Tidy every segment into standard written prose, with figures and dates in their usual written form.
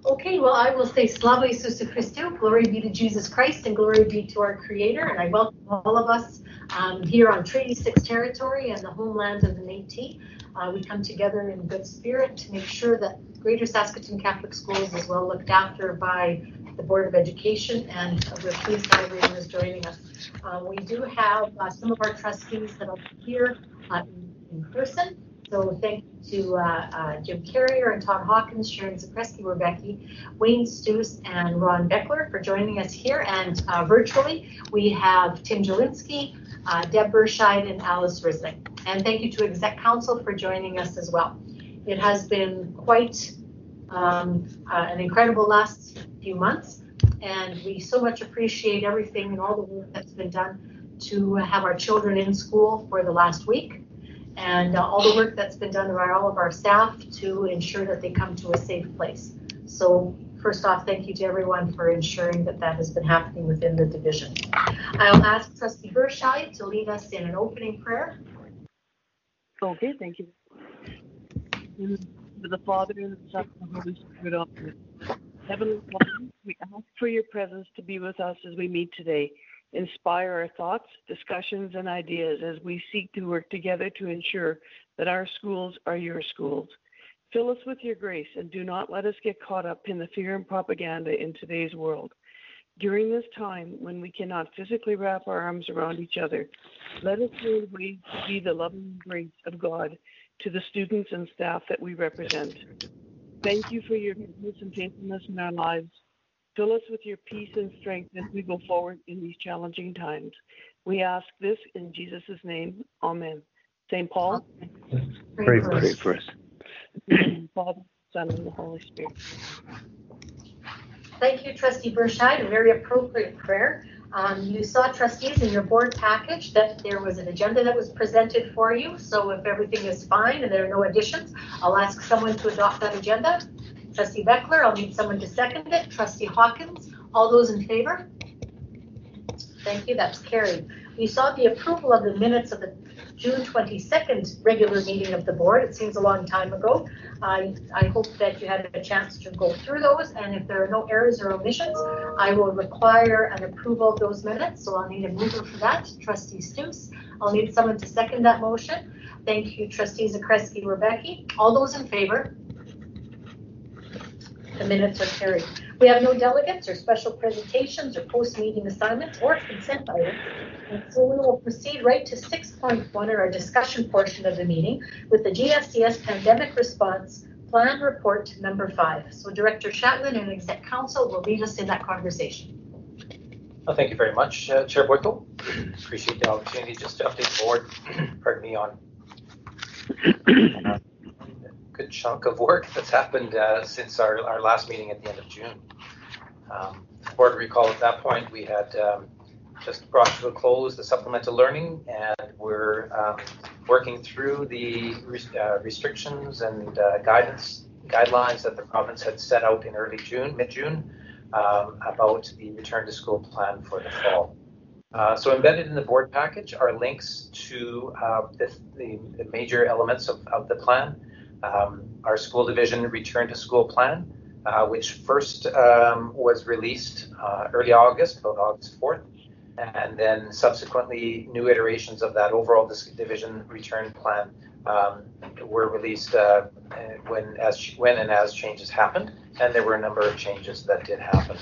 Okay, well, I will say Slava Isusu Christou, glory be to Jesus Christ, and glory be to our Creator. And I welcome all of us here on Treaty 6 territory and the homeland of the Métis. We come together in good spirit to make sure that Greater Saskatoon Catholic Schools is well looked after by the Board of Education, and we're pleased that everyone is joining us. We do have some of our trustees that are here in person. So thank you to Jim Carrier and Todd Hawkins, Sharon Zakreski, Rebecca, Wayne Stoos, and Ron Beckler for joining us here. And virtually, we have Tim Jelinski, Deb Burscheid, and Alice Risling. And thank you to Exec Council for joining us as well. It has been quite an incredible last few months, and we so much appreciate everything and all the work that's been done to have our children in school for the last week, and all the work that's been done by all of our staff to ensure that they come to a safe place. So first off, thank you to everyone for ensuring that that has been happening within the division. I'll ask Trustee Burscheid to lead us in an opening prayer. Okay, thank you. In the Father, and the Son, and the Holy Spirit, amen. Heavenly Father, we ask for your presence to be with us as we meet today. Inspire our thoughts, discussions, and ideas as we seek to work together to ensure that our schools are your schools. Fill us with your grace and do not let us get caught up in the fear and propaganda in today's world. During this time when we cannot physically wrap our arms around each other, let us find ways to be the loving grace of God to the students and staff that we represent. Thank you for your goodness and faithfulness in our lives. Fill us with your peace and strength as we go forward in these challenging times. We ask this in Jesus' name. Amen. St. Paul, pray for us. Father, Son, and the Holy Spirit. Thank you, Trustee Burscheid. A very appropriate prayer. You saw, trustees, in your board package that there was an agenda that was presented for you. So if everything is fine and there are no additions, I'll ask someone to adopt that agenda. Trustee Beckler, I'll need someone to second it. Trustee Hawkins, all those in favor? Thank you, that's carried. We saw the approval of the minutes of the June 22nd regular meeting of the board. It seems a long time ago. I hope that you had a chance to go through those, and if there are no errors or omissions, I will require an approval of those minutes. So I'll need a mover for that, Trustee Stoos. I'll need someone to second that motion. Thank you, Trustees Zakreski, Rebecca. All those in favor? The minutes are carried. We have no delegates or special presentations or post-meeting assignments or consent items. And so we will proceed right to 6.1, or our discussion portion of the meeting, with the GSCS Pandemic Response Plan Report number 5. So Director Chatwin and Exec Council will lead us in that conversation. Well, thank you very much, Chair Boyko. Appreciate the opportunity just to update the board, pardon me, on good chunk of work that's happened since our last meeting at the end of June. The board recall at that point we had just brought to a close the supplemental learning, and we're working through the restrictions and guidelines that the province had set out in mid-June, about the return to school plan for the fall. So embedded in the board package are links to the major elements of the plan. Our school division return to school plan, which first was released early August, about August 4th, and then subsequently new iterations of that overall division return plan were released when and as changes happened, and there were a number of changes that did happen.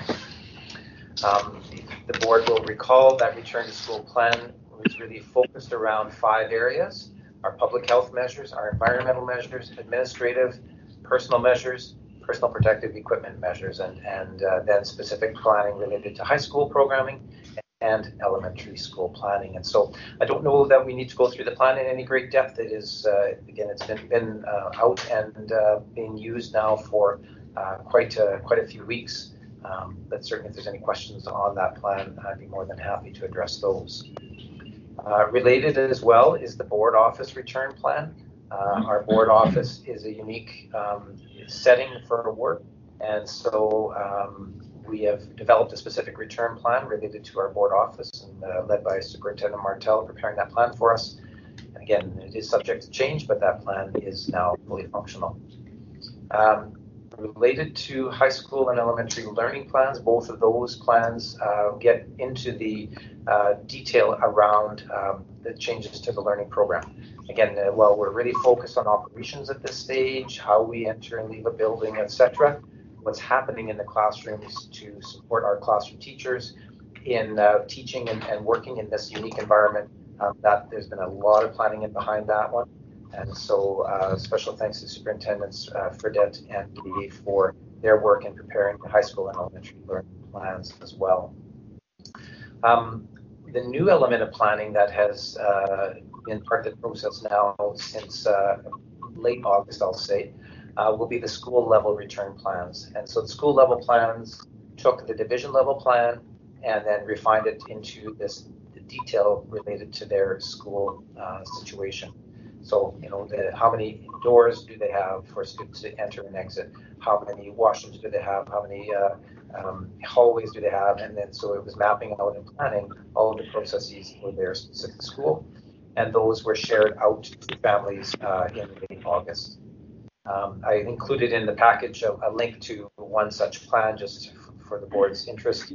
The board will recall that return to school plan was really focused around 5 areas: our public health measures, our environmental measures, administrative, personal measures, personal protective equipment measures, and then specific planning related to high school programming and elementary school planning. And so I don't know that we need to go through the plan in any great depth. It is, again, it's been out and being used now for quite a few weeks. But certainly if there's any questions on that plan, I'd be more than happy to address those. Related as well is the board office return plan. Our board office is a unique setting for work, and so we have developed a specific return plan related to our board office, and led by Superintendent Martel preparing that plan for us. And again, it is subject to change, but that plan is now fully functional. related to high school and elementary learning plans. Both of those plans get into the detail around the changes to the learning program. Again, while we're really focused on operations at this stage, how we enter and leave a building, etc., what's happening in the classrooms to support our classroom teachers in teaching and working in this unique environment, that there's been a lot of planning in behind that one. And so special thanks to Superintendents Fredette and Lee for their work in preparing the high school and elementary learning plans as well. The new element of planning that has been part of the process now since late August, I'll say, will be the school level return plans. And so the school level plans took the division level plan and then refined it into the detail related to their school situation. So, how many doors do they have for students to enter and exit? How many washrooms do they have? How many hallways do they have? And then so it was mapping out and planning all of the processes for their specific school. And those were shared out to families in late August. I included in the package a link to one such plan just for the board's interest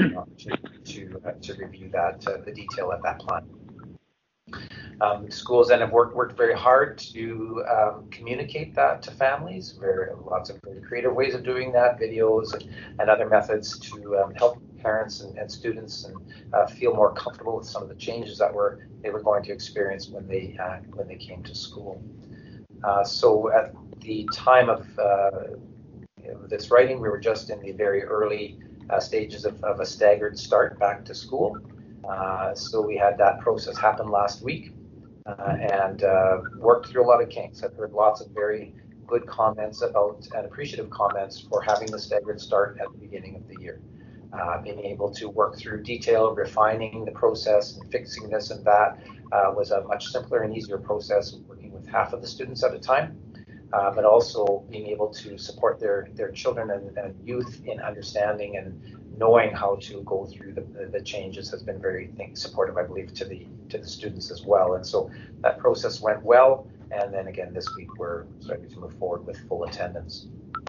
to review that, the detail of that plan. Schools then have worked very hard to communicate that to families. Lots of very creative ways of doing that, videos and other methods to help parents and students and feel more comfortable with some of the changes that they were going to experience when they came to school. So at the time of this writing, we were just in the very early stages of a staggered start back to school. So we had that process happen last week and worked through a lot of kinks. I've heard lots of very good comments about and appreciative comments for having the staggered start at the beginning of the year. Being able to work through detail, refining the process and fixing this and that was a much simpler and easier process, working with half of the students at a time. But also being able to support their children and youth in understanding and knowing how to go through the changes has been very supportive, I believe, to the students as well. And so that process went well. And then again, this week we're starting to move forward with full attendance.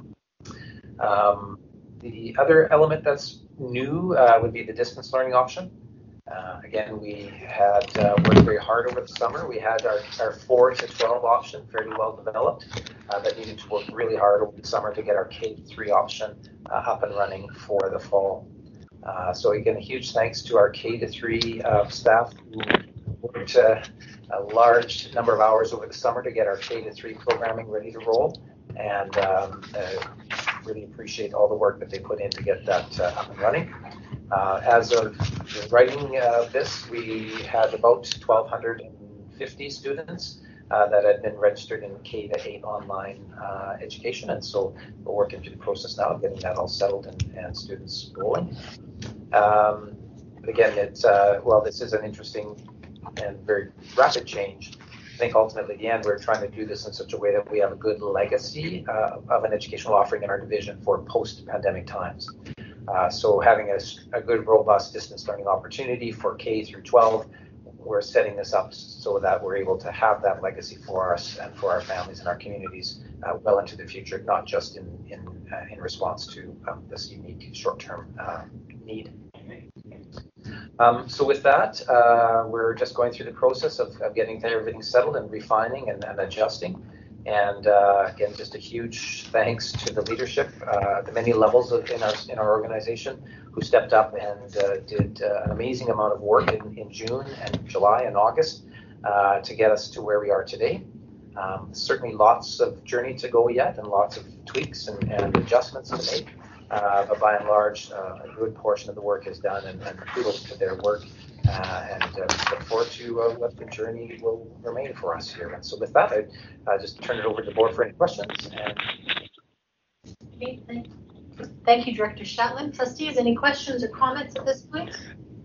The other element that's new would be the distance learning option. Again, we had worked very hard over the summer. We had our 4 to 12 option fairly well developed, but needed to work really hard over the summer to get our K-3 option up and running for the fall. So again, a huge thanks to our K-3 staff who worked a large number of hours over the summer to get our K-3 programming ready to roll, and really appreciate all the work that they put in to get that up and running. As of writing this, we had about 1,250 students that had been registered in K-8 online education, and so we're working through the process now of getting that all settled and students rolling. But again, while this is an interesting and very rapid change, I think ultimately at the end we're trying to do this in such a way that we have a good legacy of an educational offering in our division for post-pandemic times. So having a good, robust distance learning opportunity for K through 12, we're setting this up so that we're able to have that legacy for us and for our families and our communities well into the future, not just in response to this unique short-term need. So with that, we're just going through the process of getting everything settled and refining and adjusting. And again, just a huge thanks to the leadership at the many levels in our organization who stepped up and did an amazing amount of work in June and July and August to get us to where we are today. Certainly lots of journey to go yet and lots of tweaks and adjustments to make. But by and large, a good portion of the work is done, and kudos to their work. And look forward to what the journey will remain for us here. And so with that, I just turn it over to the board for any questions. Okay, thank you, Director Chatelain. Trustees, any questions or comments at this point?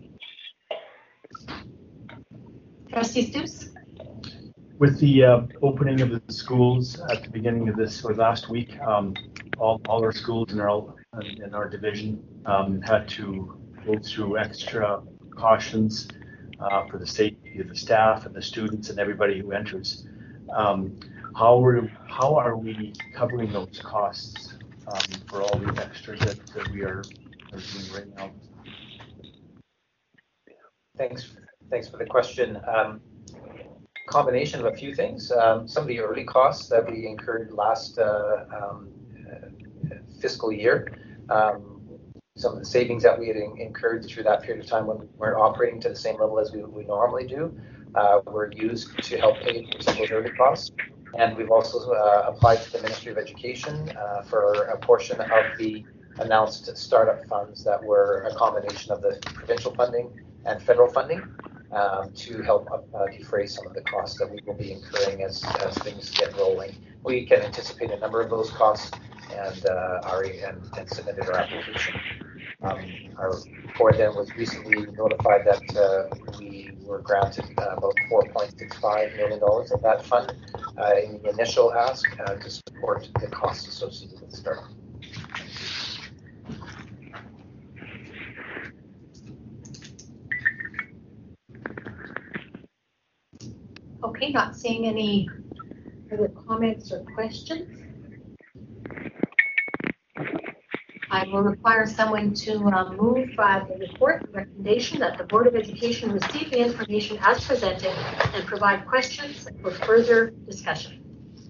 Trustee Stoops? With the opening of the schools at the beginning of this or last week, all our schools in our division had to go through extra cautions for the safety of the staff and the students and everybody who enters. How are we covering those costs for all the extras that we are doing right now. Thanks for the question. Combination of a few things. Some of the early costs that we incurred last fiscal year, some of the savings that we had incurred through that period of time when we weren't operating to the same level as we normally do, were used to help pay for some of those early costs. And we've also applied to the Ministry of Education for a portion of the announced startup funds that were a combination of the provincial funding and federal funding to help defray some of the costs that we will be incurring as things get rolling. We can anticipate a number of those costs and submitted our application. Our board then was recently notified that we were granted about $4.65 million of that fund in the initial ask to support the costs associated with the startup. Okay, not seeing any other comments or questions. I will require someone to move the report and recommendation that the Board of Education receive the information as presented and provide questions for further discussion.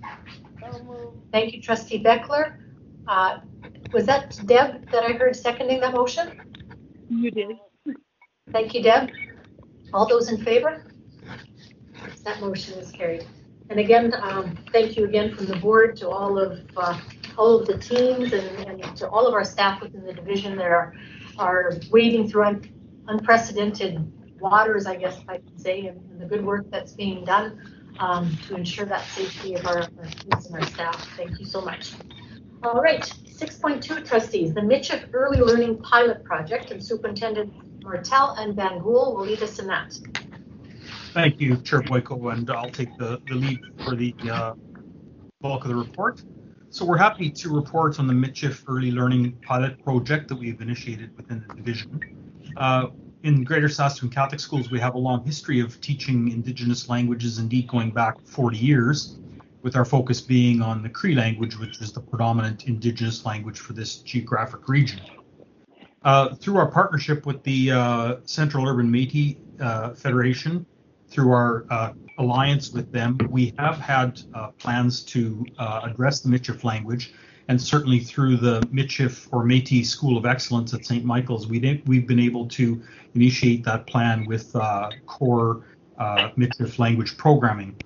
Thank you, Trustee Beckler. Was that Deb that I heard seconding that motion? You did. Thank you, Deb. All those in favor? That motion is carried. And again, thank you again from the board to all of the teams and to all of our staff within the division that are wading through unprecedented waters, I guess I can say, and the good work that's being done to ensure that safety of our students and our staff. Thank you so much. All right, 6.2 trustees, the Michif Early Learning Pilot Project, and Superintendent Martel and Van Gool will lead us in that. Thank you, Chair Boyko, and I'll take the lead for the bulk of the report. So we're happy to report on the Michif Early Learning Pilot Project that we've initiated within the division. In Greater Saskatoon Catholic Schools, we have a long history of teaching Indigenous languages, indeed going back 40 years, with our focus being on the Cree language, which is the predominant Indigenous language for this geographic region. Through our partnership with the Central Urban Métis Federation, through our alliance with them, we have had plans to address the Michif language, and certainly through the Michif or Métis School of Excellence at St. Michael's, we've been able to initiate that plan with core Michif language programming.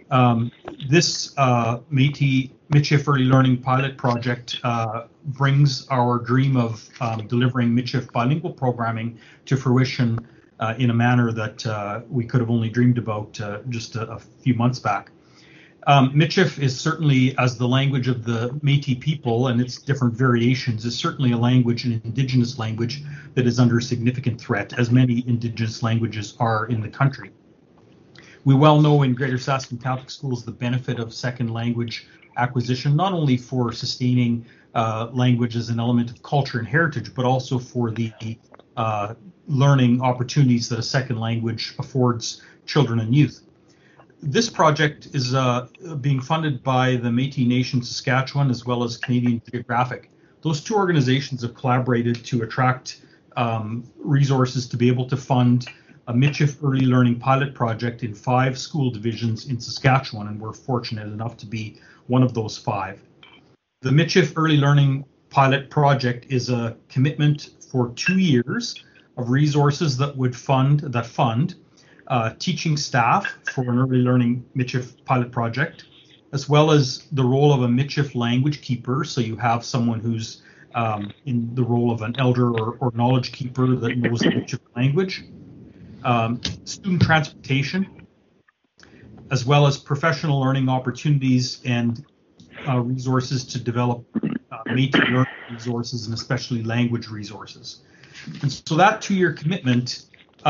This Michif Early Learning Pilot Project brings our dream of delivering Michif bilingual programming to fruition in a manner that we could have only dreamed about just a few months back. Michif is certainly, as the language of the Métis people and its different variations, is certainly a language, an Indigenous language, that is under significant threat, as many Indigenous languages are in the country. We well know in Greater Saskatoon Catholic Schools the benefit of second language acquisition, not only for sustaining language as an element of culture and heritage, but also for the learning opportunities that a second language affords children and youth. This project is being funded by the Métis Nation Saskatchewan as well as Canadian Geographic. Those two organizations have collaborated to attract resources to be able to fund a Michif Early Learning Pilot Project in 5 school divisions in Saskatchewan, and we're fortunate enough to be one of those 5. The Michif Early Learning Pilot Project is a commitment for 2 years of resources that would fund teaching staff for an early learning Michif pilot project, as well as the role of a Michif language keeper. So you have someone who's in the role of an elder or knowledge keeper that knows the Michif language, student transportation, as well as professional learning opportunities and resources to develop Métis learning resources and especially language resources. And so that 2-year commitment,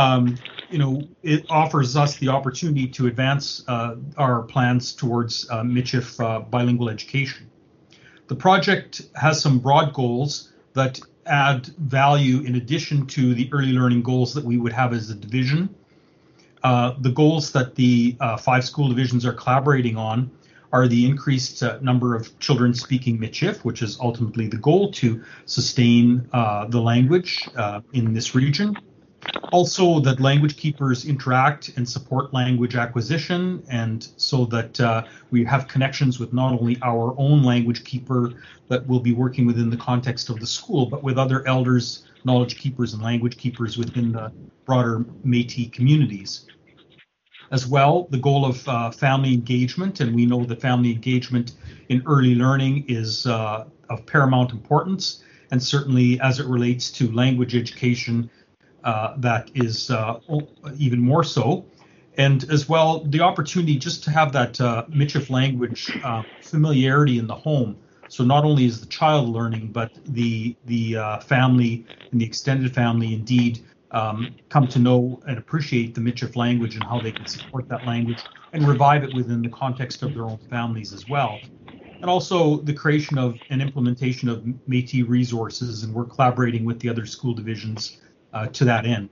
it offers us the opportunity to advance our plans towards Michif bilingual education. The project has some broad goals that add value in addition to the early learning goals that we would have as a division. The goals that the 5 school divisions are collaborating on are the increased number of children speaking Michif, which is ultimately the goal to sustain the language in this region. Also, that language keepers interact and support language acquisition, and so that we have connections with not only our own language keeper that will be working within the context of the school, but with other elders, knowledge keepers, and language keepers within the broader Métis communities. As well, the goal of family engagement, and we know that family engagement in early learning is of paramount importance, and certainly as it relates to language education, that is even more so. And as well, the opportunity just to have that Michif language familiarity in the home. So not only is the child learning, but the family and the extended family indeed come to know and appreciate the Michif language and how they can support that language and revive it within the context of their own families as well. And also the creation of and implementation of Métis resources, and we're collaborating with the other school divisions to that end.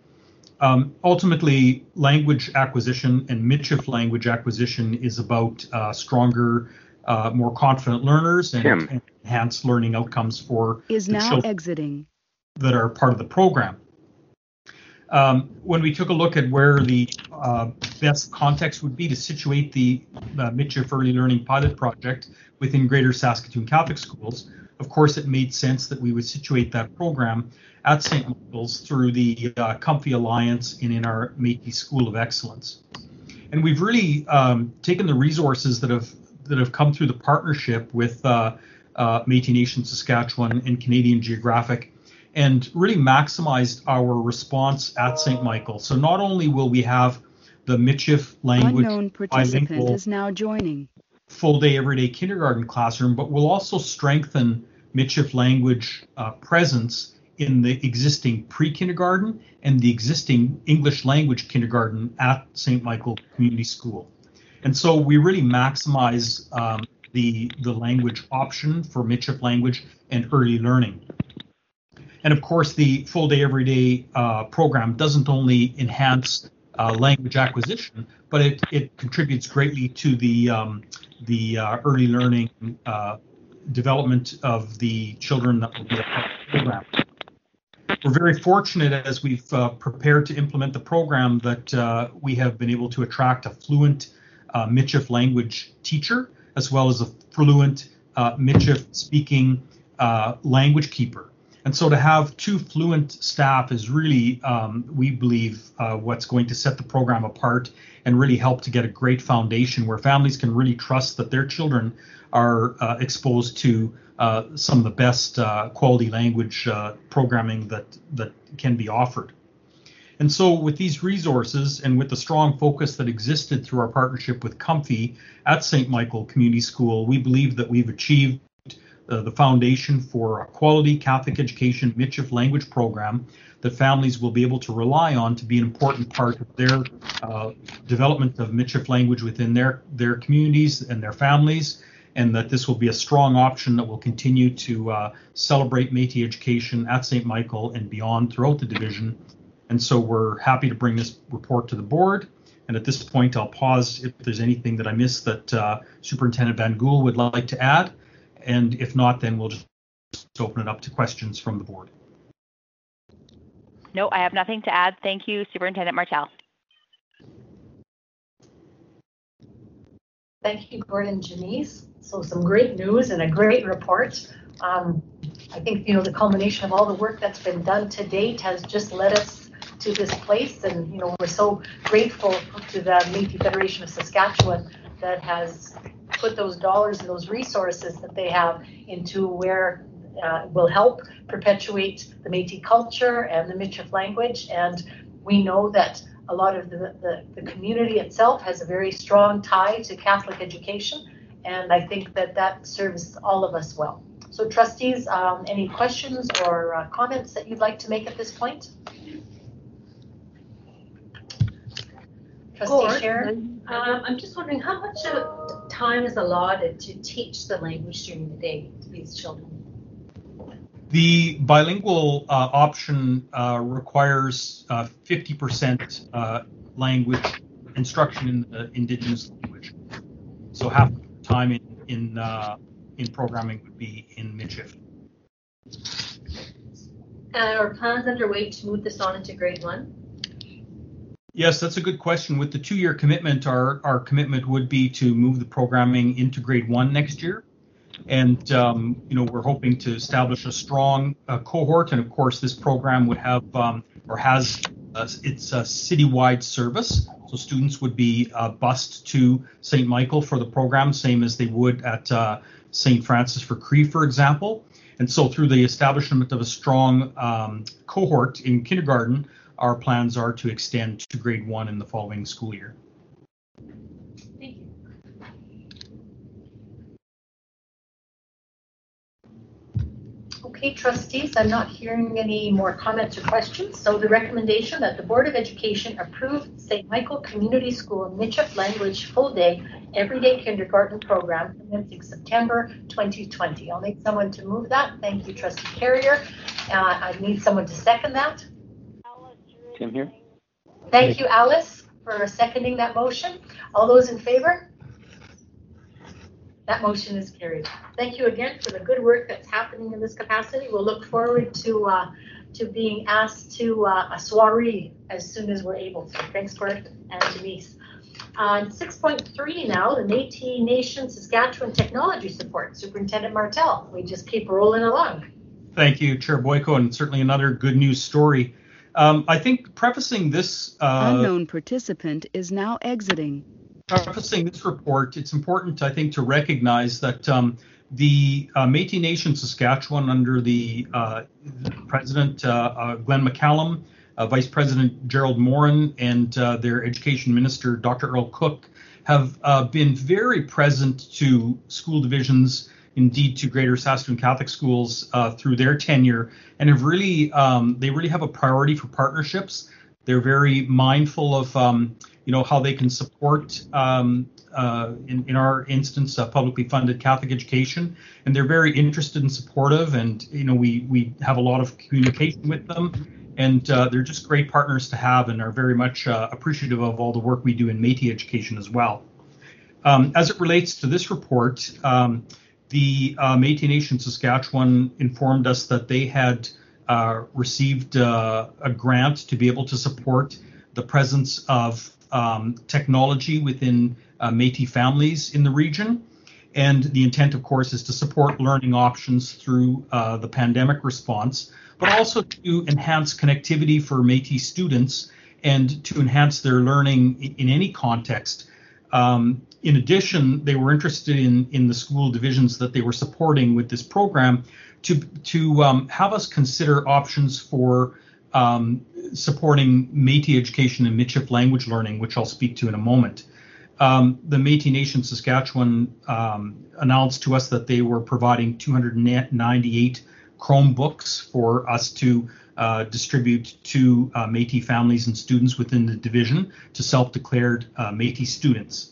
Ultimately, language acquisition and Michif language acquisition is about stronger, more confident learners and enhanced learning outcomes for the children that are part of the program. When we took a look at where the best context would be to situate the Michif Early Learning Pilot Project within Greater Saskatoon Catholic Schools, of course, it made sense that we would situate that program at St. Michael's through the Comfy Alliance and in our Métis School of Excellence. And we've really taken the resources that have come through the partnership with Métis Nation Saskatchewan and Canadian Geographic, and really maximized our response at St. Michael. So not only will we have the Michif language bilingual full day everyday kindergarten classroom, but we'll also strengthen Michif language presence in the existing pre-kindergarten and the existing English language kindergarten at St. Michael Community School. And so we really maximize the language option for Michif language and early learning. And of course, the full day everyday program doesn't only enhance language acquisition, but it contributes greatly to the early learning development of the children that will be a part of the program. We're very fortunate as we've prepared to implement the program that we have been able to attract a fluent Michif language teacher, as well as a fluent Michif speaking language keeper. And so to have two fluent staff is really, we believe, what's going to set the program apart and really help to get a great foundation where families can really trust that their children are exposed to some of the best quality language programming that can be offered. And so with these resources and with the strong focus that existed through our partnership with Comfy at St. Michael Community School, we believe that we've achieved the foundation for a quality Catholic education Michif language program that families will be able to rely on to be an important part of their development of Michif language within their communities and their families, and that this will be a strong option that will continue to celebrate Métis education at St. Michael and beyond throughout the division. And so we're happy to bring this report to the board. And at this point, I'll pause if there's anything that I missed that Superintendent Van Gool would like to add. And if not, then we'll just open it up to questions from the board. No, I have nothing to add. Thank you, Superintendent Martel. Thank you, Gordon and Janice. So some great news and a great report. I think, the culmination of all the work that's been done to date has just led us to this place. And, we're so grateful to the Métis Federation of Saskatchewan that has put those dollars and those resources that they have into where will help perpetuate the Métis culture and the Michif language. And we know that a lot of the community itself has a very strong tie to Catholic education, and I think that serves all of us well. So trustees, any questions or comments that you'd like to make at this point? Trustee Sharon? I'm just wondering how much time is allotted to teach the language during the day to these children? The bilingual option requires 50% language instruction in the Indigenous language. So half time in programming would be in Michif. Are plans underway to move this on into grade 1? Yes, that's a good question. With the 2-year commitment, our commitment would be to move the programming into grade 1 next year. And, we're hoping to establish a strong cohort. And of course, this program would have or has its citywide service. So students would be bused to St. Michael for the program, same as they would at St. Francis for Cree, for example. And so through the establishment of a strong cohort in kindergarten, our plans are to extend to grade 1 in the following school year. Thank you. Okay, trustees, I'm not hearing any more comments or questions. So the recommendation that the Board of Education approve St. Michael Community School Michif Language Full Day Everyday Kindergarten Program commencing September 2020. I'll need someone to move that. Thank you, Trustee Carrier. I need someone to second that. Tim here. Thank you, Alice, for seconding that motion. All those in favor? That motion is carried. Thank you again for the good work that's happening in this capacity. We'll look forward to being asked to a soiree as soon as we're able to. Thanks, Bert and Denise. On 6.3 now, the Métis Nation Saskatchewan Technology Support. Superintendent Martel, we just keep rolling along. Thank you, Chair Boyko, and certainly another good news story. I think prefacing this... Unknown participant is now exiting. Prefacing this report, it's important, I think, to recognize that the Métis Nation Saskatchewan, under the President Glenn McCallum, Vice President Gerald Morin, and their Education Minister Dr. Earl Cook, have been very present to school divisions, indeed to Greater Saskatoon Catholic Schools through their tenure, and have really they really have a priority for partnerships. They're very mindful of how they can support, in our instance, publicly funded Catholic education, and they're very interested and supportive. And we have a lot of communication with them, and they're just great partners to have, and are very much appreciative of all the work we do in Métis education as well. As it relates to this report, the Métis Nation Saskatchewan informed us that they had received a grant to be able to support the presence of technology within Métis families in the region. And the intent, of course, is to support learning options through the pandemic response, but also to enhance connectivity for Métis students and to enhance their learning in any context. In addition, they were interested in the school divisions that they were supporting with this program to have us consider options for supporting Métis education and Michif language learning, which I'll speak to in a moment. The Métis Nation Saskatchewan announced to us that they were providing 298 Chromebooks for us to distribute to Métis families and students within the division to self-declared Métis students.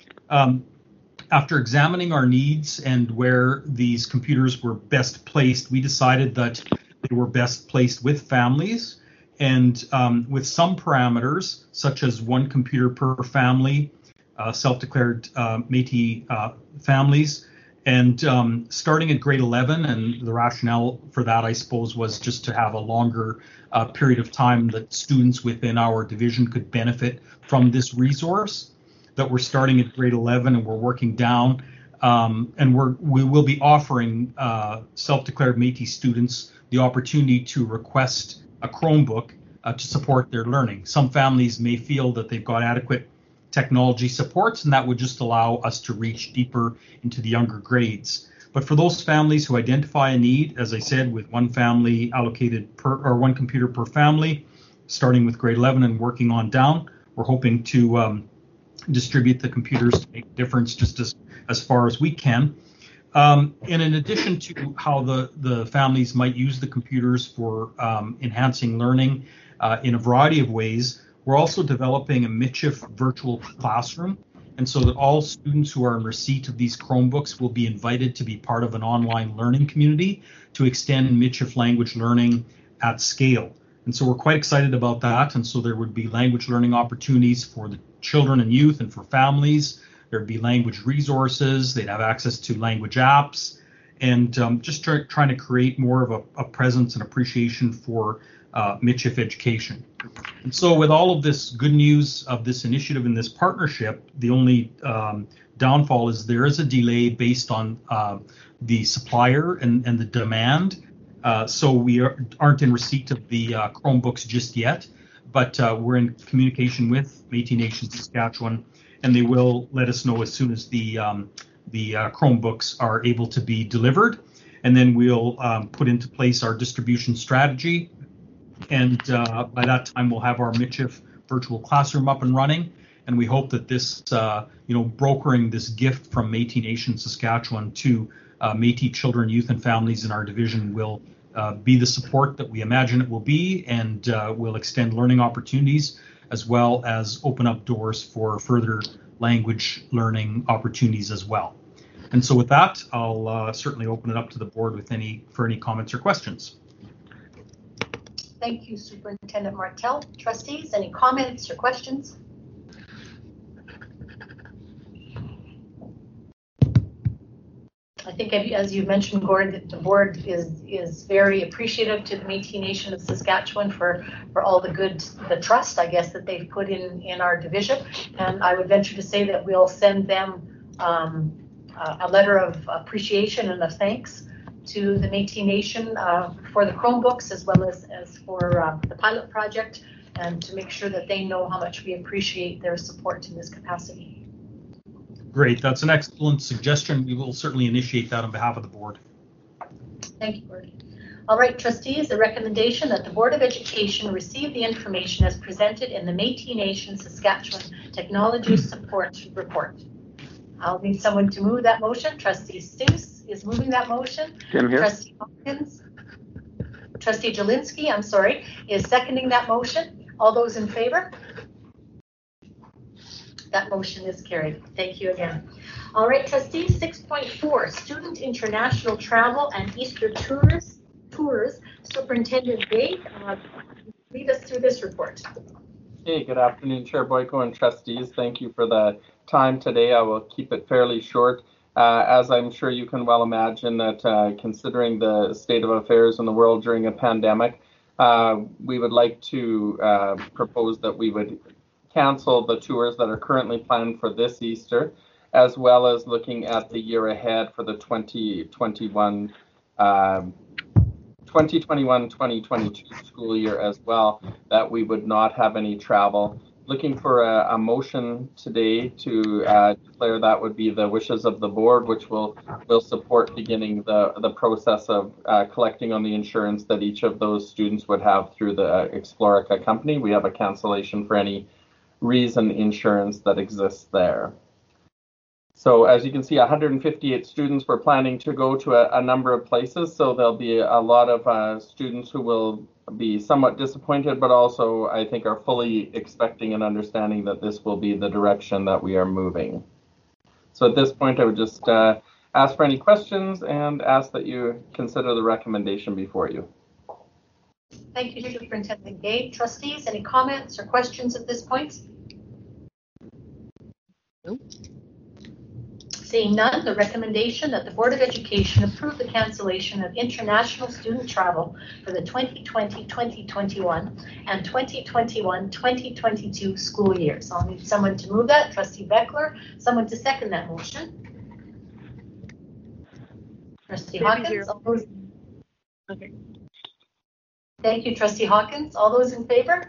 After examining our needs and where these computers were best placed, we decided that they were best placed with families, and with some parameters, such as 1 computer per family, self-declared Métis families, and starting at grade 11. And the rationale for that, I suppose, was just to have a longer period of time that students within our division could benefit from this resource. That we're starting at grade 11 and we're working down, and we will be offering self-declared Métis students the opportunity to request a Chromebook to support their learning. Some families may feel that they've got adequate technology supports, and that would just allow us to reach deeper into the younger grades. But for those families who identify a need, as I said, with 1 family allocated 1 computer per family, starting with grade 11 and working on down, we're hoping to distribute the computers to make a difference just as far as we can. And in addition to how the families might use the computers for enhancing learning in a variety of ways, we're also developing a Michif virtual classroom. And so that all students who are in receipt of these Chromebooks will be invited to be part of an online learning community to extend Michif language learning at scale. And so we're quite excited about that. And so there would be language learning opportunities for the children and youth and for families There'd be language resources. They'd have access to language apps, and just trying to create more of a presence and appreciation for Michif education. And so with all of this good news of this initiative and this partnership, the only downfall is there is a delay based on the supplier and the demand. So we aren't in receipt of the Chromebooks just yet, but we're in communication with Métis Nation Saskatchewan, and they will let us know as soon as the Chromebooks are able to be delivered. And then we'll put into place our distribution strategy. And by that time, we'll have our Michif virtual classroom up and running. And we hope that this, brokering this gift from Métis Nation Saskatchewan to Métis children, youth, and families in our division will be the support that we imagine it will be, and will extend learning opportunities as well as open up doors for further language learning opportunities as well. And so with that, I'll certainly open it up to the board for any comments or questions. Thank you, Superintendent Martel. Trustees, any comments or questions? I think, as you mentioned, Gord, the board is very appreciative to the Métis Nation of Saskatchewan for all the trust, I guess, that they've put in our division. And I would venture to say that we'll send them a letter of appreciation and of thanks to the Métis Nation for the Chromebooks, as well as for the pilot project, and to make sure that they know how much we appreciate their support in this capacity. Great, that's an excellent suggestion. We will certainly initiate that on behalf of the board. Thank you, Gord. All right, trustees, the recommendation that the Board of Education receive the information as presented in the Métis Nation Saskatchewan Technology Support Report. I'll need someone to move that motion. Trustee Stuse is moving that motion. Tim here. Trustee Hawkins. Trustee Jelinski, is seconding that motion. All those in favor? That motion is carried. Thank you again. All right, trustees, 6.4, student international travel and Easter tours. Superintendent Gay, lead us through this report. Hey, good afternoon, Chair Boyko and trustees. Thank you for the time today. I will keep it fairly short. As I'm sure you can well imagine that considering the state of affairs in the world during a pandemic, we would like to propose that we would cancel the tours that are currently planned for this Easter, as well as looking at the year ahead for the 2021-2022 school year as well, that we would not have any travel. Looking for a motion today to declare that would be the wishes of the board, which will support beginning the process of collecting on the insurance that each of those students would have through the Explorica company. We have a cancellation for any reason insurance that exists there. So as you can see, 158 students were planning to go to a number of places, so there'll be a lot of students who will be somewhat disappointed, but also I think are fully expecting and understanding that this will be the direction that we are moving. So at this point, I would just ask for any questions and ask that you consider the recommendation before you. Thank you, Superintendent Gay. Trustees, any comments or questions at this point? Nope. Seeing none, the recommendation that the Board of Education approve the cancellation of international student travel for the 2020-2021 and 2021-2022 school years. I'll need someone to move that. Trustee Beckler, someone to second that motion. Trustee Hawkins. Okay. Thank you, Trustee Hawkins. All those in favor?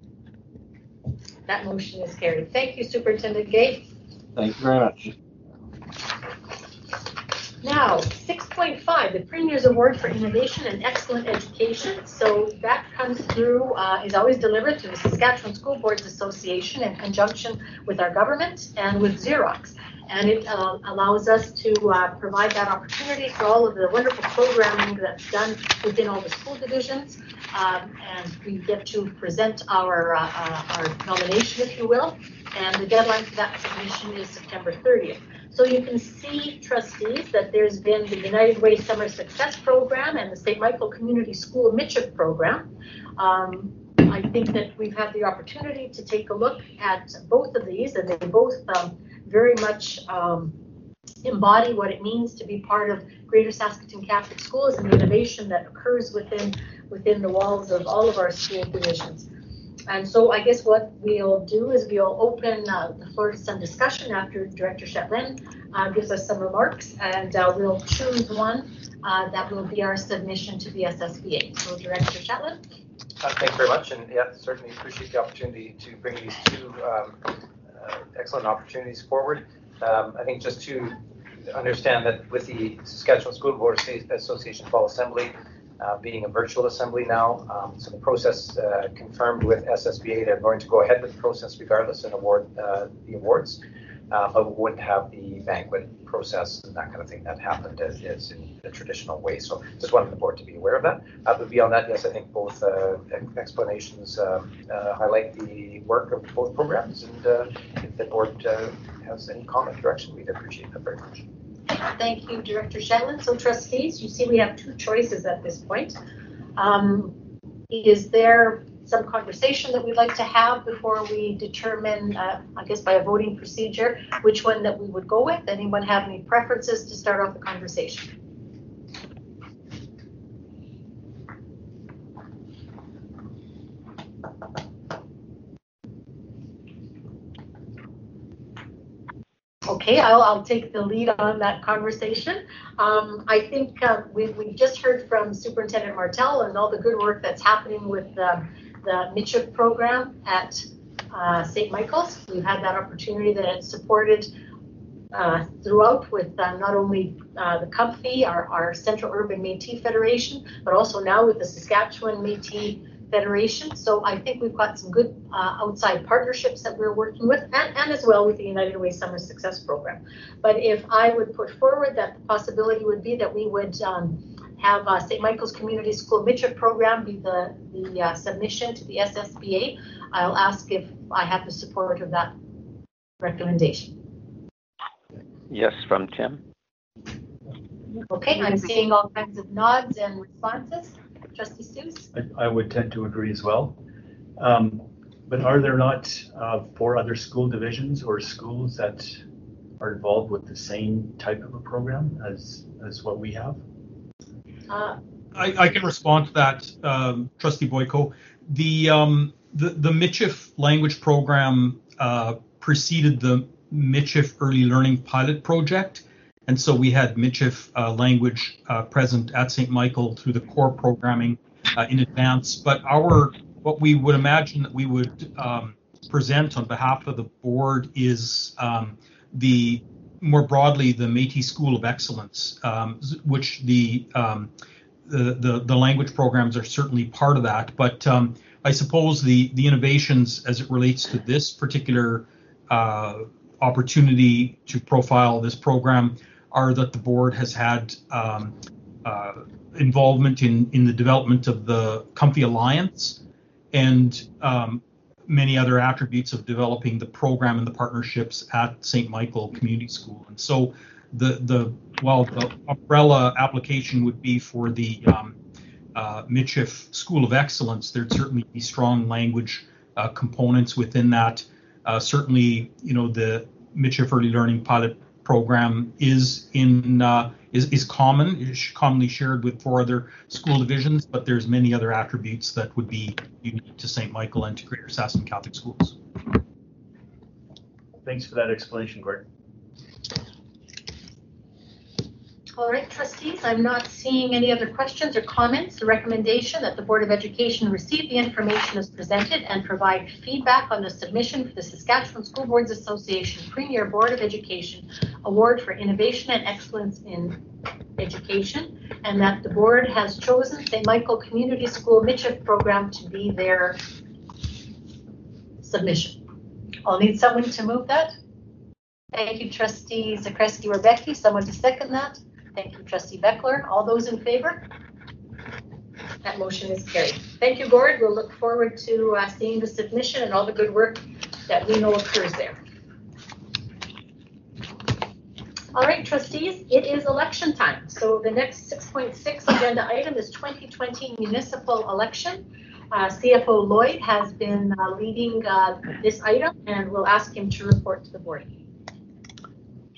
That motion is carried. Thank you, Superintendent Gay. Thank you very much. Now, 6.5, the Premier's Award for Innovation and Excellent Education. So that comes through, is always delivered to the Saskatchewan School Boards Association in conjunction with our government and with Xerox. And it allows us to provide that opportunity for all of the wonderful programming that's done within all the school divisions. And we get to present our nomination, if you will. And the deadline for that submission is September 30th. So you can see, trustees, that there's been the United Way Summer Success Program and the St. Michael Community School Michif Program. I think that we've had the opportunity to take a look at both of these, and they both very much embody what it means to be part of Greater Saskatoon Catholic Schools and the innovation that occurs within the walls of all of our school divisions. And so I guess what we'll do is we'll open the floor to some discussion after Director Chatelain gives us some remarks, and we'll choose one that will be our submission to the SSBA. So Director Chatelain. Thanks very much, and yeah, certainly appreciate the opportunity to bring these two excellent opportunities forward. I think just to understand that with the Saskatchewan School Board Association Fall Assembly being a virtual assembly now, so the process confirmed with SSBA, they're going to go ahead with the process regardless and award the awards, but we wouldn't have the banquet process and that kind of thing that happened as in the traditional way. So just wanted the board to be aware of that. But beyond that, yes, I think both explanations highlight the work of both programs, and if the board has any comment direction, we'd appreciate that very much. Thank you, Director Chatelain. So trustees, you see we have two choices at this point. Is there some conversation that we'd like to have before we determine, I guess by a voting procedure, which one that we would go with? Anyone have any preferences to start off the conversation? Okay, I'll take the lead on that conversation. I think we just heard from Superintendent Martel and all the good work that's happening with the MICHIF program at St. Michael's. We've had that opportunity that it's supported throughout with not only the CUMFI, our Central Urban Métis Federation, but also now with the Saskatchewan Métis Federation. So I think we've got some good outside partnerships that we're working with, and as well with the United Way Summer Success Program. But if I would put forward that the possibility would be that we would have St. Michael's Community School MICHIF program be the submission to the SSBA, I'll ask if I have the support of that recommendation. Yes, from Tim. Okay, I'm seeing all kinds of nods and responses. Trustee Stewes? I would tend to agree as well. But are there not 4 other school divisions or schools that are involved with the same type of a program as what we have? I can respond to that, Trustee Boyko. The MICHIF language program preceded the MICHIF Early Learning Pilot Project. And so we had MICHIF language present at St. Michael through the core programming in advance. But what we would imagine that we would present on behalf of the board is more broadly the Métis School of Excellence, which the language programs are certainly part of that. But I suppose the innovations as it relates to this particular opportunity to profile this program are that the board has had involvement in the development of the CUMFI Alliance and many other attributes of developing the program and the partnerships at St. Michael Community School. And so while the umbrella application would be for the MICHIF School of Excellence, there'd certainly be strong language components within that. Certainly, the MICHIF Early Learning Pilot Program is commonly shared with 4 other school divisions, but there's many other attributes that would be unique to St. Michael and to Greater Saskatoon Catholic Schools. Thanks for that explanation, Gordon. All right, trustees, I'm not seeing any other questions or comments. The recommendation that the Board of Education receive the information as presented and provide feedback on the submission for the Saskatchewan School Boards Association Premier Board of Education Award for Innovation and Excellence in Education, and that the board has chosen St. Michael Community School MICHIF program to be their submission. I'll need someone to move that. Thank you, Trustee Zakreski-Rebecki. Someone to second that. Thank you, Trustee Beckler. All those in favor? That motion is carried. Thank you, Gord. We'll look forward to seeing the submission and all the good work that we know occurs there. All right, trustees, it is election time. So the next 6.6 agenda item is 2020 municipal election. CFO Lloyd has been leading this item, and we'll ask him to report to the board.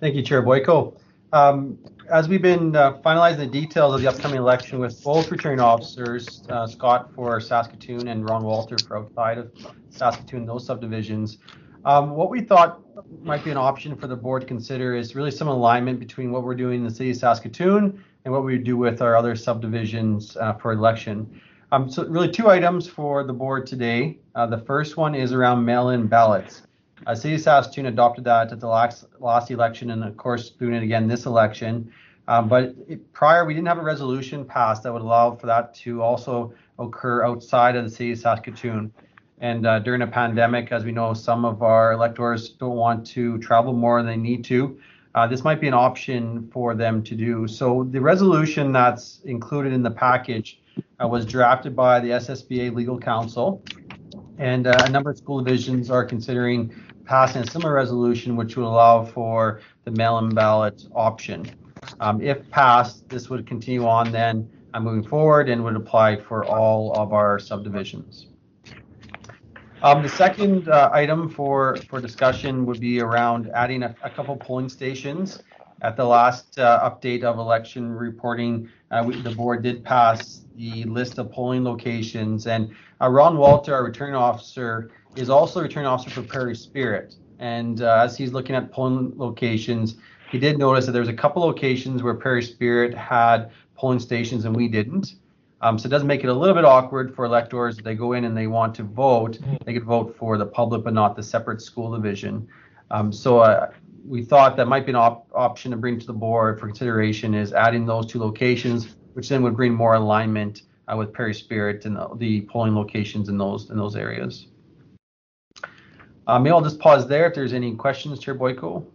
Thank you, Chair Boyko. As we've been finalizing the details of the upcoming election with both returning officers, Scott for Saskatoon and Ron Walter for outside of Saskatoon, those subdivisions, what we thought might be an option for the board to consider is really some alignment between what we're doing in the city of Saskatoon and what we do with our other subdivisions for election. So really 2 items for the board today. The first one is around mail-in ballots. City of Saskatoon adopted that at the last election and of course doing it again this election. But prior, we didn't have a resolution passed that would allow for that to also occur outside of the city of Saskatoon. And during a pandemic, as we know, some of our electors don't want to travel more than they need to. This might be an option for them to do. So the resolution that's included in the package was drafted by the SSBA Legal Counsel. And a number of school divisions are considering passing a similar resolution, which would allow for the mail-in ballot option. If passed, this would continue on then moving forward and would apply for all of our subdivisions. The second item for discussion would be around adding a couple polling stations. At the last update of election reporting, the board did pass the list of polling locations, and Ron Walter, our returning officer, is also a returning officer for Prairie Spirit. And as he's looking at polling locations, he did notice that there was a couple locations where Prairie Spirit had polling stations and we didn't. So it does make it a little bit awkward for electors. If they go in and they want to vote, they could vote for the public but not the separate school division. So we thought that might be an option to bring to the board for consideration is adding those 2 locations, which then would bring more alignment with Prairie Spirit and the polling locations in those areas. Maybe I'll just pause there if there's any questions, Chair Boyko.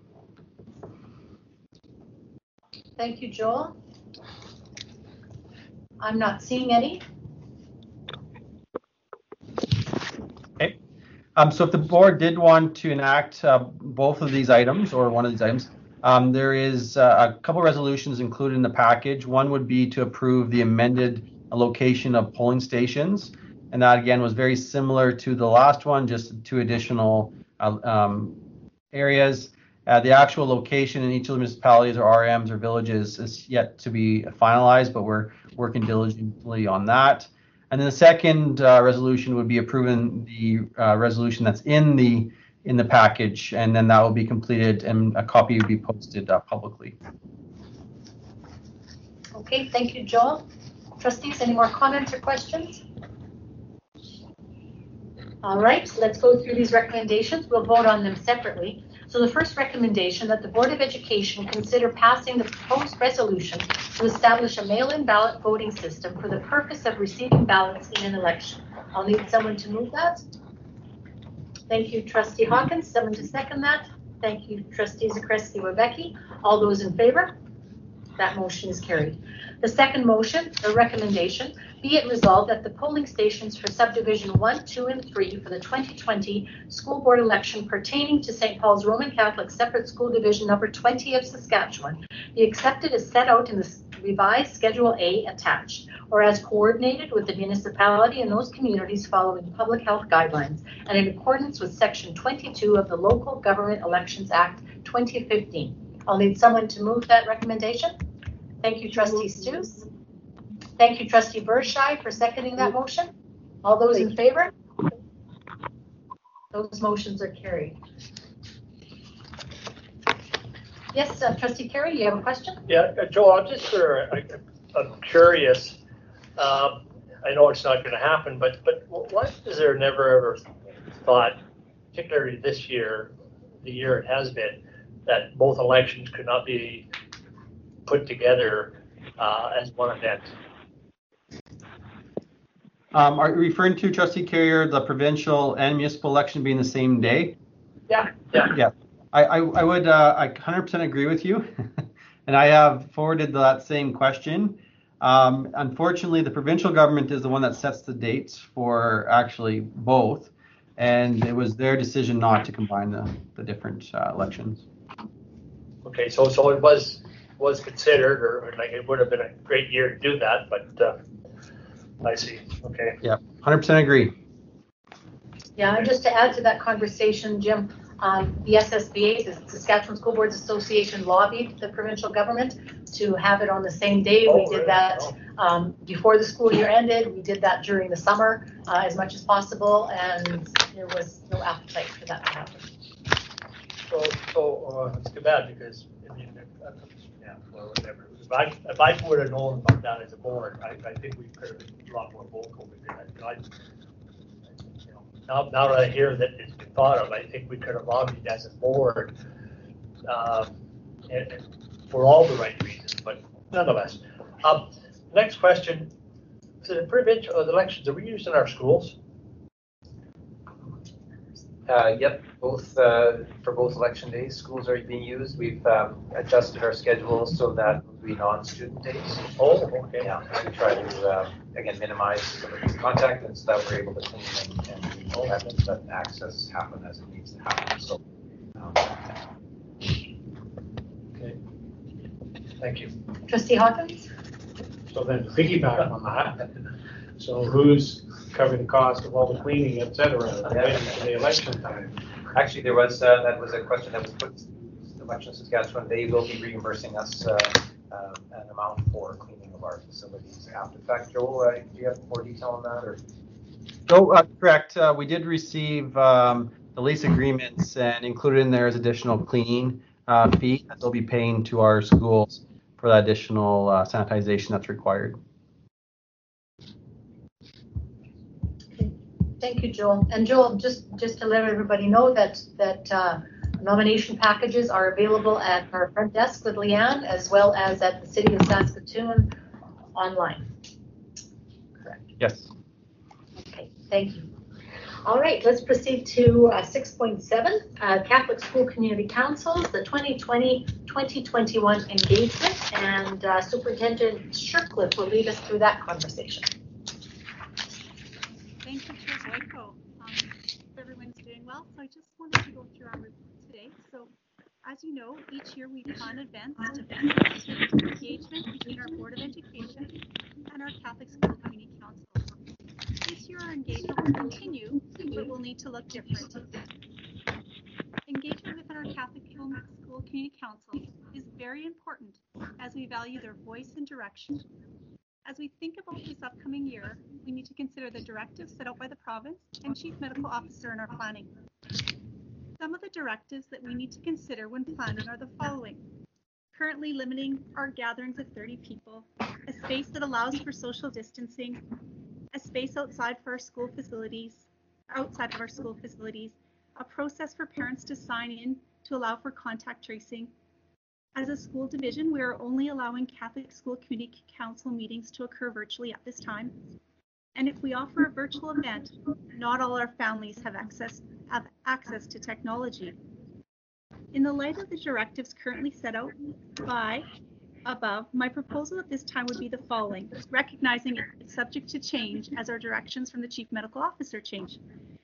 Thank you, Joel. I'm not seeing any. Okay. So if the board did want to enact both of these items or one of these items, there is a couple resolutions included in the package. One would be to approve the amended location of polling stations. And that again was very similar to the last one, just 2 additional areas. The actual location in each of the municipalities or RMs or villages is yet to be finalized, but we're working diligently on that. And then the second resolution would be approving the resolution that's in the package, and then that will be completed and a copy will be posted publicly. Okay, thank you, Joel. Trustees, any more comments or questions? All right, let's go through these recommendations. We'll vote on them separately. So the first recommendation, that the Board of Education consider passing the proposed resolution to establish a mail-in ballot voting system for the purpose of receiving ballots in an election. I'll need someone to move that. Thank you, Trustee Hawkins. Someone to second that. Thank you, Trustee Zakreski-Wabecki. All those in favor? That motion is carried. The second motion, or recommendation, be it resolved that the polling stations for subdivision 1, 2, and 3 for the 2020 school board election pertaining to St. Paul's Roman Catholic Separate School Division number 20 of Saskatchewan be accepted as set out in the revised Schedule A attached, or as coordinated with the municipality and those communities following public health guidelines and in accordance with Section 22 of the Local Government Elections Act 2015. I'll need someone to move that recommendation. Thank you, Trustee Stewes. Thank you, Trustee Bershai, for seconding that motion. All those in favor? Those motions are carried. Yes, Trustee Carey, you have a question? Yeah, Joel, I'm curious. I know it's not going to happen, but why is there never ever thought, particularly this year, the year it has been, that both elections could not be put together as one event? Are you referring to, Trustee Carrier, the provincial and municipal election being the same day? Yeah. I would 100% agree with you, and I have forwarded that same question. Unfortunately, the provincial government is the one that sets the dates for actually both, and it was their decision not to combine the different elections. Okay, so it was considered, or like it would have been a great year to do that, but I see. Okay. Yeah, 100% agree. Yeah, and just to add to that conversation, Jim, The SSBA, the Saskatchewan School Boards Association, lobbied the provincial government to have it on the same day. We did that before the school year ended. We did that during the summer as much as possible, and there was no appetite for that to happen. So it's too bad because I mean, or whatever. If I would have known about that as a board, I think we could have been a lot more vocal. Now that I hear that it's been thought of, I think we could have lobbied as a board and for all the right reasons, but nonetheless. Next question. So the provincial elections, are we using our schools? Yep, for both election days, schools are being used. We've adjusted our schedules so that will be non-student days. Oh, okay. Yeah, we try to again minimize some of the contact, and so that we're able to clean and let access happen as it needs to happen. So, okay. Thank you. Trustee Hawkins? So then to piggyback on that, so who's covering the cost of all the cleaning, et cetera, related to the election time? Actually, there was that was a question that was put to Election Saskatchewan. They will be reimbursing us an amount for cleaning of our facilities after the fact. Joel, do you have more detail on that? Or? Correct. We did receive the lease agreements, and included in there is additional cleaning fee that they'll be paying to our schools for that additional sanitization that's required. Thank you, Joel. And Joel, just to let everybody know that nomination packages are available at our front desk with Leanne, as well as at the City of Saskatoon online. Correct. Yes. Okay, thank you. All right, let's proceed to 6.7, Catholic School Community Councils, the 2020-2021 engagement, and Superintendent Shercliffe will lead us through that conversation. Thank you, Chair Boyko. Hope everyone's doing well. So I just wanted to go through our report today. So as you know, each year we plan events to facilitate engagement between our Board of Education and our Catholic School Community Councils. This year our engagement will continue, but will need to look different. Engagement within our Catholic School Community Councils is very important as we value their voice and direction. As we think about this upcoming year, we need to consider the directives set out by the province and Chief Medical Officer in our planning. Some of the directives that we need to consider when planning are the following. Currently limiting our gatherings of 30 people, a space that allows for social distancing, a space outside of our school facilities, a process for parents to sign in to allow for contact tracing. As a school division, we are only allowing Catholic School Community Council meetings to occur virtually at this time. And if we offer a virtual event, not all our families have access to technology. In the light of the directives currently set out by above, my proposal at this time would be the following, recognizing it's subject to change as our directions from the Chief Medical Officer change.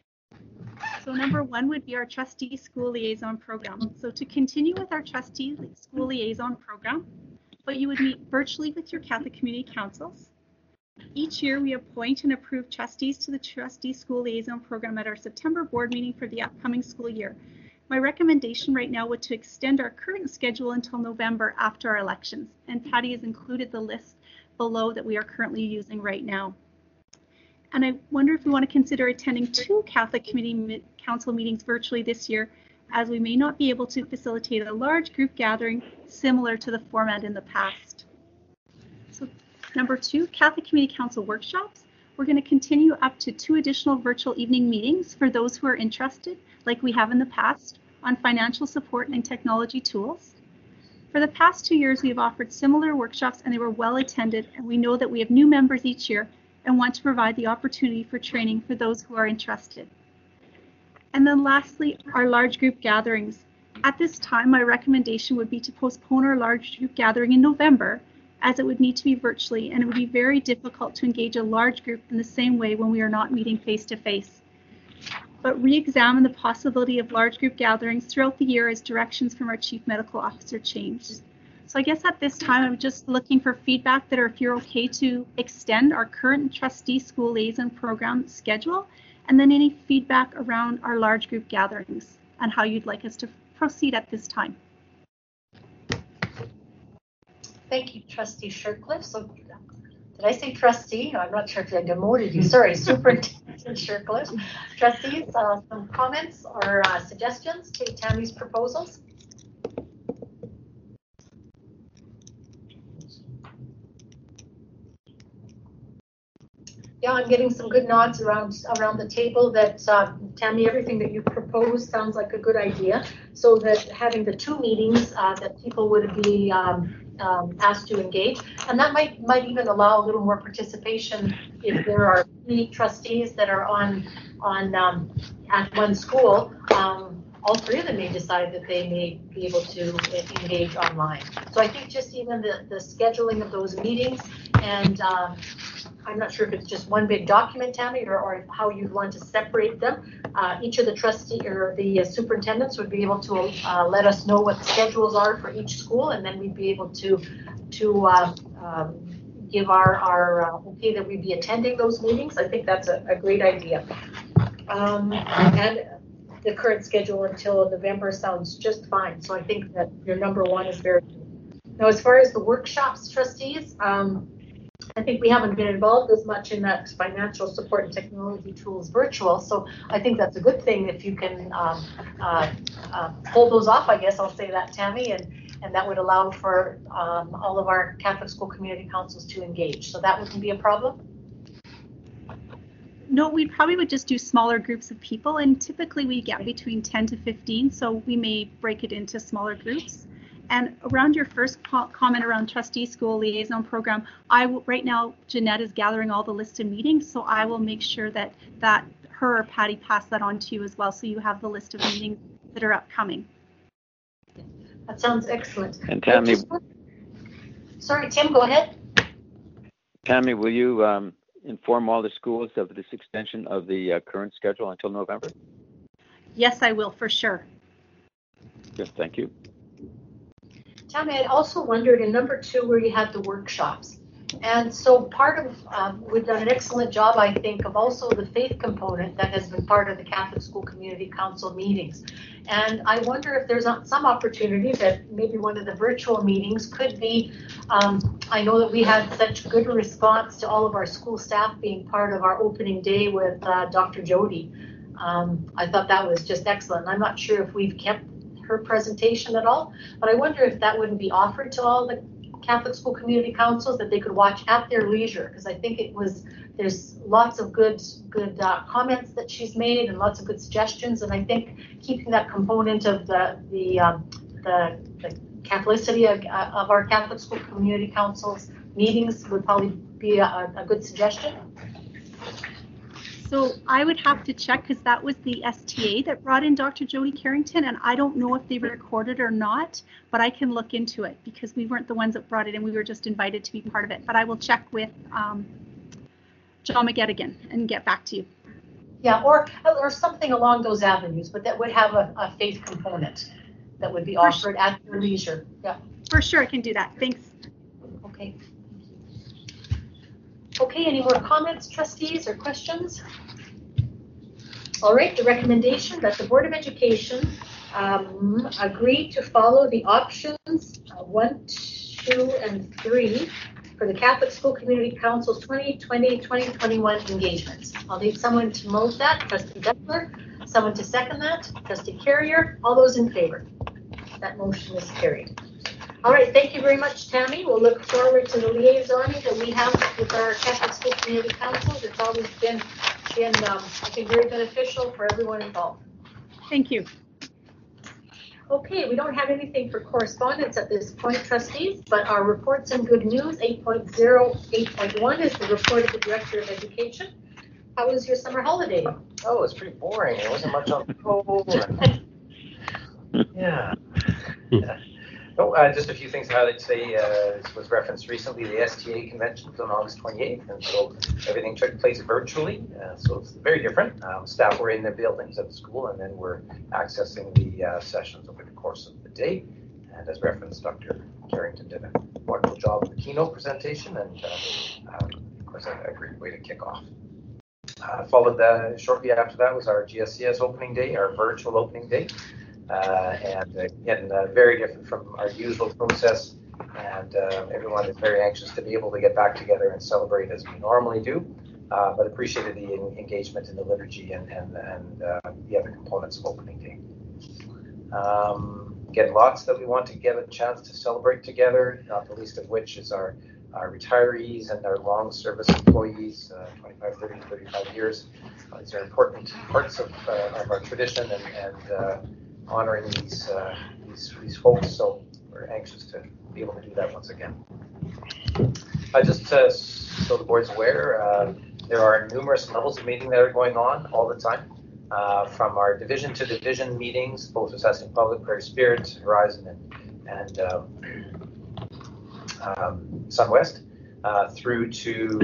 So number one would be our Trustee School Liaison Program. So to continue with our Trustee School Liaison Program, but you would meet virtually with your Catholic Community Councils. Each year we appoint and approve trustees to the Trustee School Liaison Program at our September board meeting for the upcoming school year. My recommendation right now would to extend our current schedule until November after our elections, and Patty has included the list below that we are currently using right now. And I wonder if we want to consider attending 2 Catholic Community Council meetings virtually this year, as we may not be able to facilitate a large group gathering similar to the format in the past. So number 2, Catholic Community Council workshops. We're going to continue up to 2 additional virtual evening meetings for those who are interested, like we have in the past, on financial support and technology tools. For the past 2 years, we have offered similar workshops and they were well attended, and we know that we have new members each year and want to provide the opportunity for training for those who are interested. And then lastly, our large group gatherings. At this time, my recommendation would be to postpone our large group gathering in November, as it would need to be virtually, and it would be very difficult to engage a large group in the same way when we are not meeting face-to-face. But re-examine the possibility of large group gatherings throughout the year as directions from our Chief Medical Officer change. So I guess at this time, I'm just looking for feedback that, or if you're okay to extend our current Trustee School Liaison Program schedule, and then any feedback around our large group gatherings. and how you'd like us to proceed at this time. Thank you, Trustee Shirtcliffe. So, did I say trustee? I'm not sure if I demoted you. Sorry, Superintendent Shirtcliffe. Trustees, some comments or suggestions to Tammy's proposals? Yeah, I'm getting some good nods around the table that, Tammy, everything that you proposed sounds like a good idea. So that having the 2 meetings, that people would be asked to engage, and that might even allow a little more participation if there are 3 trustees that are on at one school. All 3 of them may decide that they may be able to engage online. So I think just even the scheduling of those meetings, and I'm not sure if it's just one big document, Tammy, or how you want to separate them. Each of the trustee or the superintendents would be able to let us know what the schedules are for each school, and then we'd be able to give our okay that we'd be attending those meetings. I think that's a great idea. And the current schedule until November sounds just fine. So I think that your number 1 is very good. Now, as far as the workshops, trustees, I think we haven't been involved as much in that financial support and technology tools virtual. So I think that's a good thing if you can pull those off, I guess I'll say that, Tammy, and that would allow for all of our Catholic School Community Councils to engage. So that wouldn't be a problem? No, we probably would just do smaller groups of people, and typically we get between 10 to 15, so we may break it into smaller groups. And around your first comment around trustee school liaison program, right now Jeanette is gathering all the list of meetings, so I will make sure that her or Patty pass that on to you as well, so you have the list of meetings that are upcoming. That sounds excellent. And Tammy, sorry, Tim, go ahead. Tammy, will you inform all the schools of this extension of the current schedule until November? Yes, I will, for sure. Yes, thank you. Tammy, I also wondered in number 2 where you had the workshops. And so part of, we've done an excellent job, I think, of also the faith component that has been part of the Catholic School Community Council meetings. And I wonder if there's not some opportunity that maybe one of the virtual meetings could be, I know that we had such good response to all of our school staff being part of our opening day with Dr. Jody. I thought that was just excellent. I'm not sure if we've kept her presentation at all, but I wonder if that wouldn't be offered to all the Catholic School Community Councils that they could watch at their leisure, because I think there's lots of good comments that she's made and lots of good suggestions, and I think keeping that component of the Catholicity of our Catholic School Community Councils meetings would probably be a good suggestion. So I would have to check, because that was the STA that brought in Dr. Jody Carrington, and I don't know if they recorded or not, but I can look into it because we weren't the ones that brought it in. We were just invited to be part of it. But I will check with John McGettigan and get back to you. Yeah, or something along those avenues, but that would have a faith component that would be offered at your leisure. Yeah. For sure, I can do that. Thanks. Okay. Okay, any more comments, trustees, or questions? All right, the recommendation that the Board of Education agree to follow the options 1, 2, and 3 for the Catholic School Community Council's 2020-2021 engagements. I'll need someone to move that. Trustee Beckler, someone to second that. Trustee Carrier, all those in favor. That motion is carried. All right, thank you very much, Tammy. We'll look forward to the liaisoning that we have with our Catholic School Community Councils. It's always been I think, very beneficial for everyone involved. Thank you. Okay, we don't have anything for correspondence at this point, trustees, but our reports and good news, 8.0, 8.1 is the report of the Director of Education. How was your summer holiday? Oh, it was pretty boring. There wasn't much on the road. Yeah. Just a few things to highlight today. This was referenced recently. The STA convention was on August 28th, and so everything took place virtually. So it's very different. Staff were in their buildings at the school, and then we're accessing the sessions over the course of the day. And as referenced, Dr. Carrington did a wonderful job with the keynote presentation, and of course, a great way to kick off. Followed shortly after that was our GSCS opening day, our virtual opening day. And again, very different from our usual process. And everyone is very anxious to be able to get back together and celebrate as we normally do. But appreciated the engagement in the liturgy and the other components of opening day. Again, lots that we want to get a chance to celebrate together, not the least of which is our retirees and our long service employees, 25, 30, 35 years. These are important parts of our tradition and honoring these folks. So we're anxious to be able to do that once again. Just so the board's aware, there are numerous levels of meeting that are going on all the time. From our division to division meetings, both Assessing Public, Prairie Spirit, Horizon, and SunWest, through to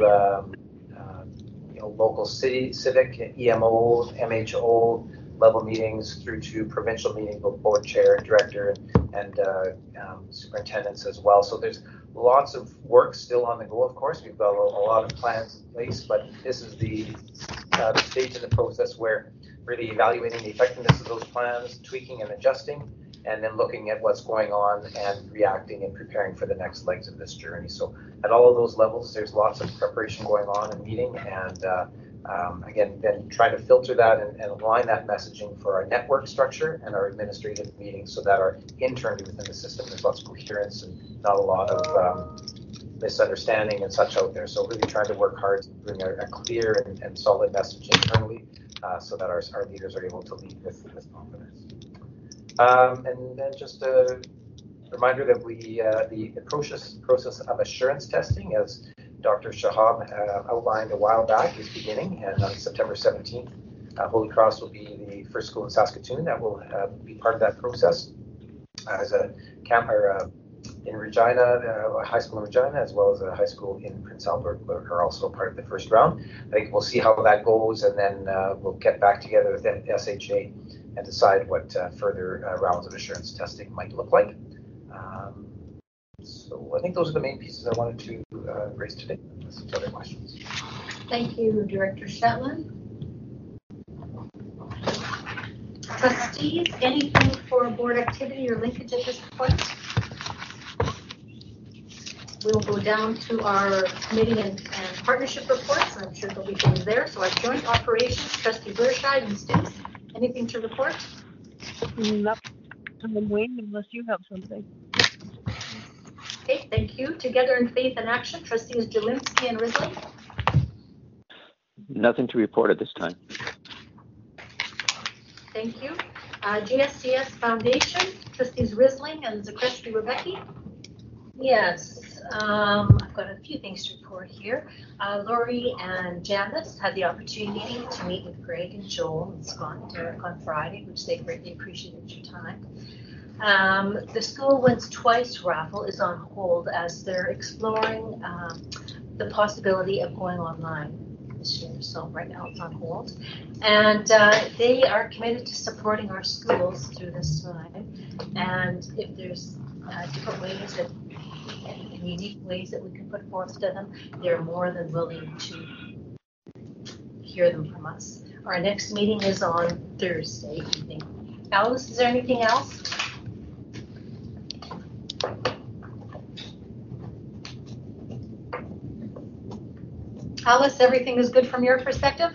local city, civic, EMO, MHO level meetings, through to provincial meetings, both board chair, director, and superintendents as well. So there's lots of work still on the go. Of course, we've got a lot of plans in place, but this is the stage in the process where really evaluating the effectiveness of those plans, tweaking and adjusting, and then looking at what's going on and reacting and preparing for the next legs of this journey. So at all of those levels, there's lots of preparation going on and meeting, and again, then trying to filter that and align that messaging for our network structure and our administrative meetings so that our internally within the system there's lots of coherence and not a lot of misunderstanding and such out there. So really trying to work hard to bring a clear and solid message internally so that our leaders are able to lead with confidence. And then just a reminder that the process of assurance testing, as Dr. Shahab outlined a while back, is beginning, and on September 17th, Holy Cross will be the first school in Saskatoon that will be part of that process. As a camp in Regina, a high school in Regina, as well as a high school in Prince Albert, are also part of the first round. I think we'll see how that goes, and then we'll get back together with SHA and decide what further rounds of assurance testing might look like. So I think those are the main pieces I wanted to raise today. Unless there's other questions. Thank you, Director Shetland. Trustees, anything for board activity or linkage at this point? We'll go down to our committee and partnership reports. I'm sure there'll be things there. So our joint operations, Trustee Burscheid and Stoops, anything to report? Nothing, Wayne, unless you have something. Okay, thank you. Together in Faith and Action, Trustees Jelinski and Risley. Nothing to report at this time. Thank you. GSCS Foundation, Trustees Risling and Zakreski Rebecki. Yes, I've got a few things to report here. Lori and Janice had the opportunity to meet with Greg and Joel and Scott and Derek on Friday, which they greatly appreciated your time. The School Wins Twice raffle is on hold as they're exploring the possibility of going online this year. So right now it's on hold. And they are committed to supporting our schools through this time. And if there's different ways that and unique ways that we can put forth to them, they're more than willing to hear them from us. Our next meeting is on Thursday evening. Alice, is there anything else? Alice, everything is good from your perspective?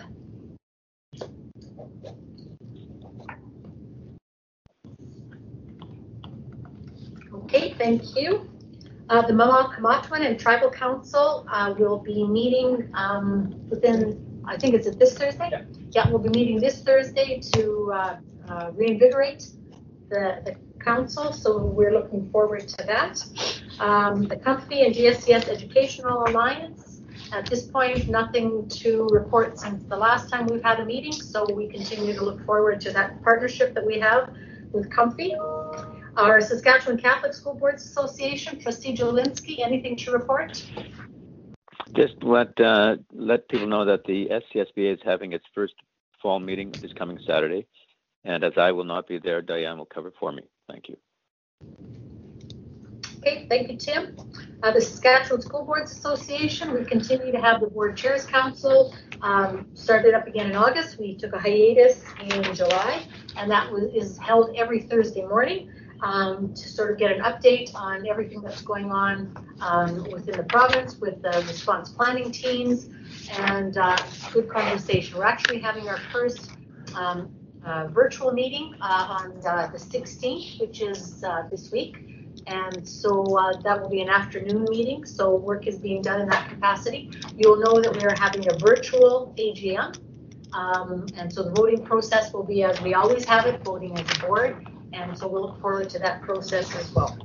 Okay, thank you. The Mama-Kamatwan and Tribal Council will be meeting within, I think it's this Thursday? Yeah, we'll be meeting this Thursday to reinvigorate the council, so we're looking forward to that. The Comfy and GSCS Educational Alliance, at this point, nothing to report since the last time we've had a meeting, so we continue to look forward to that partnership that we have with Comfy. Our Saskatchewan Catholic School Boards Association, Trustee Jelinski, anything to report? Just let people know that the SCSBA is having its first fall meeting this coming Saturday, and as I will not be there, Diane will cover for me. Thank you. Okay, thank you, Tim. The Saskatchewan School Boards Association, we continue to have the Board Chairs Council. Started up again in August. We took a hiatus in July, and that is held every Thursday morning to sort of get an update on everything that's going on within the province with the response planning teams, and good conversation. We're actually having our first virtual meeting on the 16th, which is this week. And so that will be an afternoon meeting. So work is being done in that capacity. You'll know that we are having a virtual AGM. And so the voting process will be as we always have it, voting as a board. And so we'll look forward to that process as well.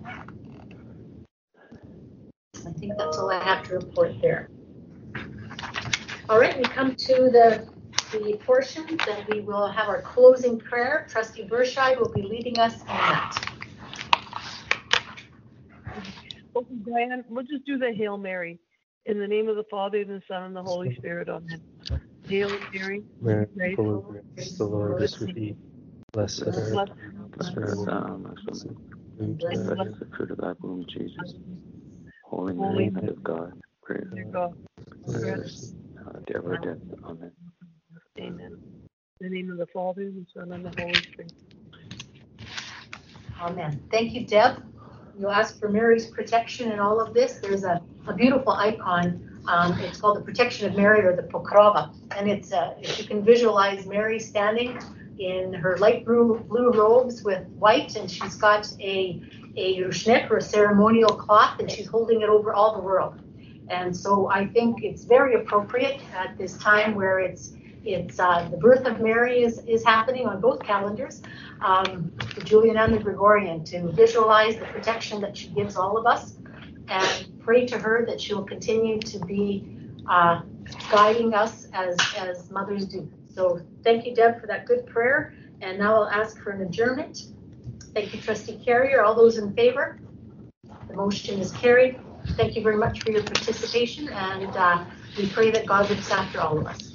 I think that's all I have to report there. All right, we come to the portions, and we will have our closing prayer. Trustee Berscheid will be leading us in that. Okay, Diane, we'll just do the Hail Mary. In the name of the Father, and the Son, and the Holy Spirit, amen. Hail Mary, Mary, full of grace, the Lord is with thee. Blessed are thou amongst women, blessed is the fruit of thy womb, Jesus. Holy Mary, Mother of God, pray for us, at our death. Amen. Amen. In the name of the Father, and the Son, and the Holy Spirit. Amen. Thank you, Deb. You asked for Mary's protection in all of this. There's a beautiful icon. It's called the Protection of Mary, or the Pokrova. And it's if you can visualize Mary standing in her light blue robes with white, and she's got a rushnet, or a ceremonial cloth, and she's holding it over all the world. And so I think it's very appropriate at this time where it's the birth of Mary is happening on both calendars, the Julian and the Gregorian, to visualize the protection that she gives all of us, and pray to her that she'll continue to be guiding us as mothers do. So thank you, Deb, for that good prayer. And now I'll ask for an adjournment. Thank you, Trustee Carrier. All those in favor? The motion is carried. Thank you very much for your participation, and we pray that God looks after all of us.